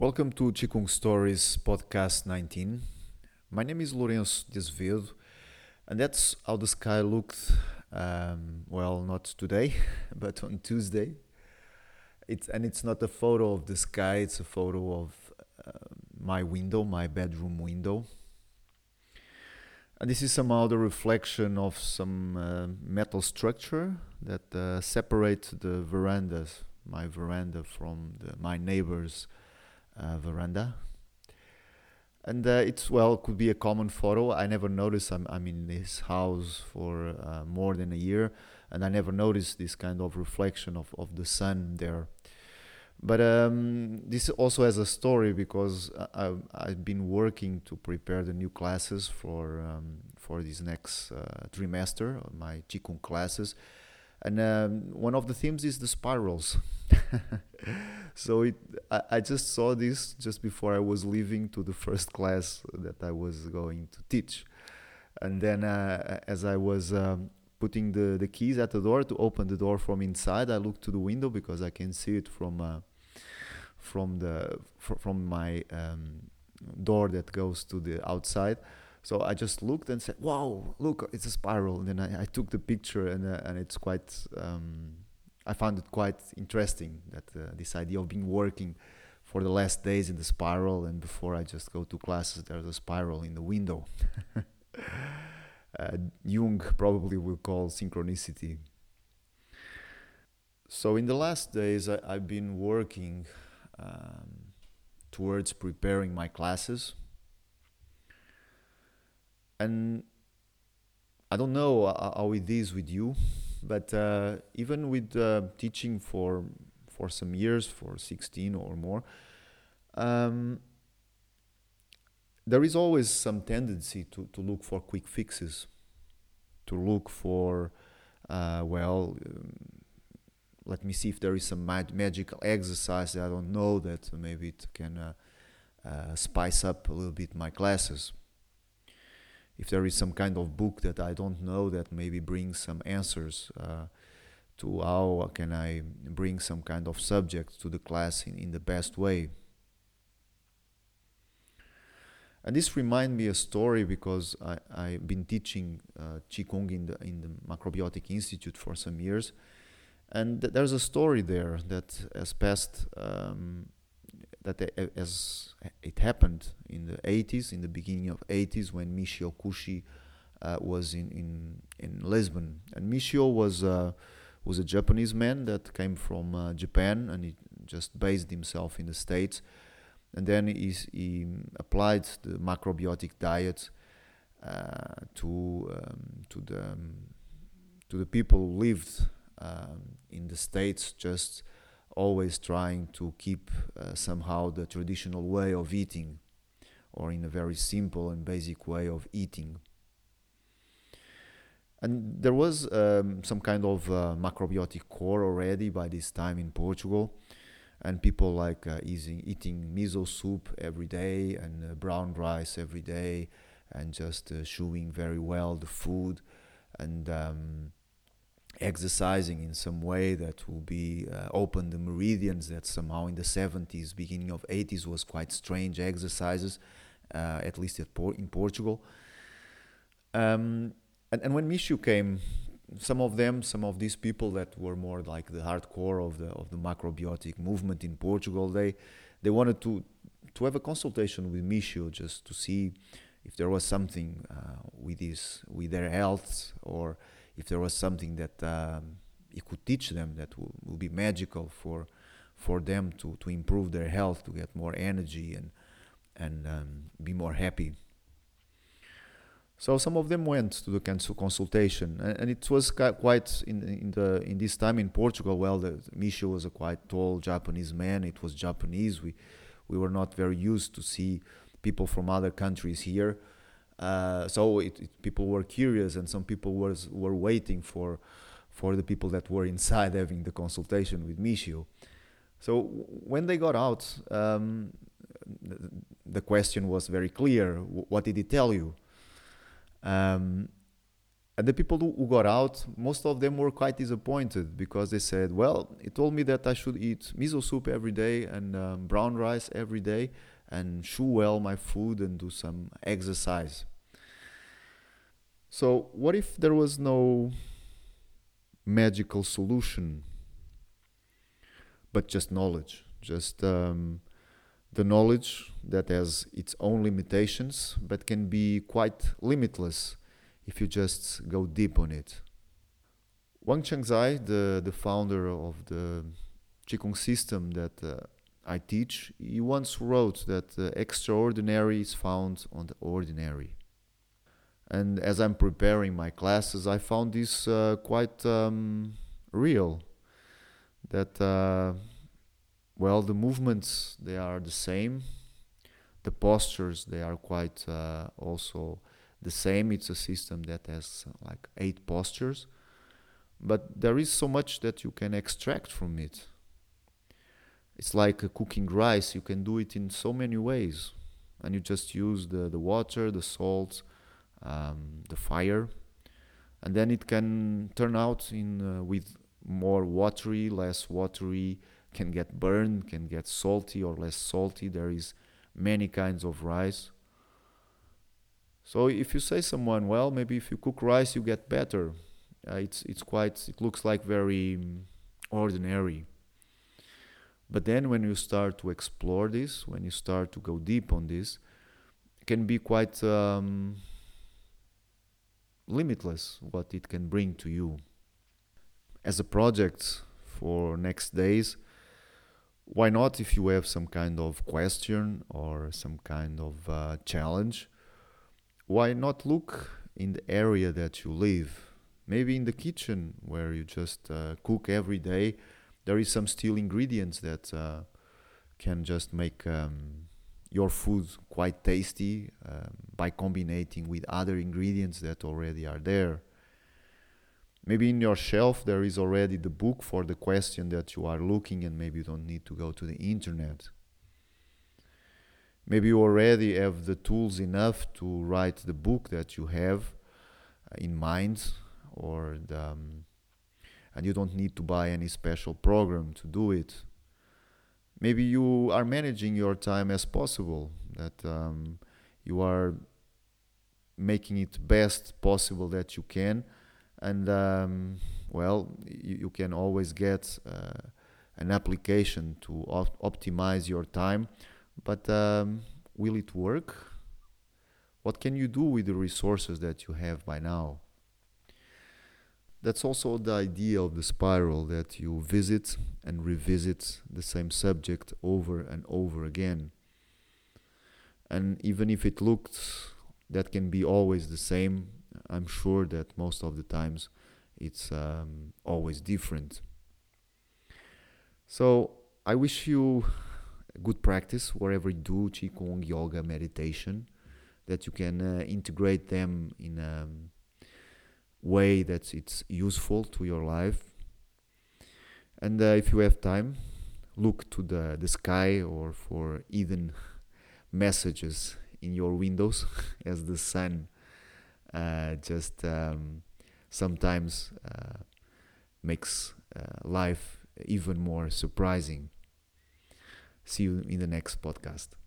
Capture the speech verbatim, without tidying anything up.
Welcome to Qigong Stories Podcast nineteen. My name is Lourenço de Azevedo, and that's how the sky looked, um, well, not today, but on Tuesday. It's, and it's not a photo of the sky, it's a photo of uh, my window, my bedroom window. And this is somehow the reflection of some uh, metal structure that uh, separate the verandas, my veranda from the, my neighbor's uh, veranda. And uh, it's, well, could be a common photo. I never noticed. I'm, I'm in this house for uh, more than a year, and I never noticed this kind of reflection of, of the sun there. But um, this also has a story because I, I've, I've been working to prepare the new classes for um, for this next uh, trimester, my Qigong classes. And um, one of the themes is the spirals. So it, I, I just saw this just before I was leaving to the first class that I was going to teach. And then uh, as I was um, putting the, the keys at the door to open the door from inside, I looked to the window because I can see it from uh, from the fr- from my um, door that goes to the outside. So I just looked and said, "Wow, look, it's a spiral." And then I, I took the picture, and uh, and it's quite. Um, I found it quite interesting that uh, this idea of being working for the last days in the spiral, and before I just go to classes, there's a spiral in the window. uh, Jung probably will call synchronicity. So in the last days, I, I've been working um, towards preparing my classes. And I don't know how it is with you, but uh, even with uh, teaching for for some years, for sixteen or more, um, there is always some tendency to, to look for quick fixes, to look for, uh, well, um, let me see if there is some mag- magical exercise that I don't know that maybe it can uh, uh, spice up a little bit my classes. If there is some kind of book that I don't know that maybe brings some answers uh, to how can I bring some kind of subject to the class in, in the best way. And this reminds me a story because I, I've been teaching uh, Qigong in the, in the Macrobiotic Institute for some years. And th- there's a story there that has passed, um, that a- as it happened in the eighties, in the beginning of eighties, when Michio Kushi uh, was in, in, in Lisbon. And Michio was, uh, was a Japanese man that came from uh, Japan, and he just based himself in the States. And then he's, he applied the macrobiotic diet uh, to um, to the um, to the people who lived um, in the States, just always trying to keep uh, somehow the traditional way of eating, or in a very simple and basic way of eating. And there was um, some kind of uh, macrobiotic core already by this time in Portugal, and people like uh, eating, eating miso soup every day and uh, brown rice every day, and just uh, chewing very well the food, and um, exercising in some way that will be uh, open the meridians that somehow in the seventies, beginning of eighties, was quite strange exercises, uh, at least at Por- in Portugal. Um, and, and when Michio came, some of them, some of these people that were more like the hardcore of the of the macrobiotic movement in Portugal, they they wanted to to have a consultation with Michio just to see if there was something uh, with his with their health, or if there was something that um, he could teach them that will, will be magical for for them to to improve their health, to get more energy and and um, be more happy. So some of them went to the consultation, and, and it was quite in in the in this time in Portugal. Well, the, Michio was a quite tall Japanese man. It was Japanese. We we were not very used to see people from other countries here. Uh, so it, it, people were curious, and some people was were waiting for for the people that were inside having the consultation with Michio. So when they got out, um, the, the question was very clear: what did he tell you? Um, And the people who who got out, most of them were quite disappointed because they said, well, he told me that I should eat miso soup every day and um, brown rice every day and chew well my food and do some exercise. So, what if there was no magical solution, but just knowledge? Just um, the knowledge that has its own limitations, but can be quite limitless if you just go deep on it. Wang Changzai, the, the founder of the Qigong system that uh, I teach, he once wrote that the extraordinary is found on the ordinary. And as I'm preparing my classes, I found this uh, quite um, real. That, uh, well, the movements, they are the same. The postures, they are quite uh, also the same. It's a system that has uh, like eight postures. But there is so much that you can extract from it. It's like uh, cooking rice. You can do it in so many ways. And you just use the, the water, the salt, um, the fire. And then it can turn out in uh, with more watery, less watery, can get burned, can get salty or less salty. There is many kinds of rice. So if you say someone, well, maybe if you cook rice, you get better. Uh, it's it's quite. It looks like very um, ordinary. But then when you start to explore this, when you start to go deep on this, it can be quite um, limitless what it can bring to you. As a project for next days, why not, if you have some kind of question or some kind of uh, challenge, why not look in the area that you live? Maybe in the kitchen where you just uh, cook every day, there is some still ingredients that uh, can just make um, your food quite tasty um, by combining with other ingredients that already are there. Maybe in your shelf there is already the book for the question that you are looking, and maybe you don't need to go to the internet. Maybe you already have the tools enough to write the book that you have uh, in mind, or the, um, and you don't need to buy any special program to do it. Maybe you are managing your time as possible, that um, you are making it best possible that you can, and um, well, you, you can always get uh, an application to op- optimize your time, but um, will it work? What can you do with the resources that you have by now? That's also the idea of the spiral, that you visit and revisit the same subject over and over again. And even if it looked that can be always the same, I'm sure that most of the times it's um, always different. So I wish you good practice wherever you do Qigong, yoga, meditation, that you can uh, integrate them in a way that it's useful to your life. And uh, if you have time, look to the, the sky or for hidden messages in your windows as the sun uh, just um, sometimes uh, makes uh, life even more surprising. See you in the next podcast.